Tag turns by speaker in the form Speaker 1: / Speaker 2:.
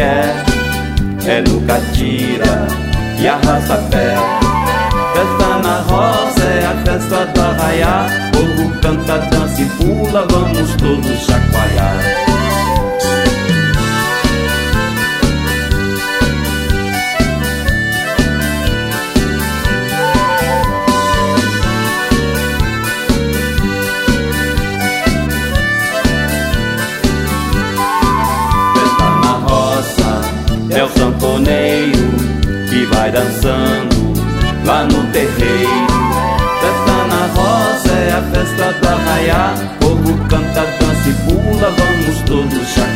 Speaker 1: é no catira e arrasta-pé. Festa na roça é a festa do arraiá. Povo canta, dança e pula, vamos todos chacoalhar. Festa na roça é o sanfoneiro que vai dançando lá no terreiro. Festa na roça é a festa do arraiá. Povo canta, dança e pula, vamos todos chacoalhar.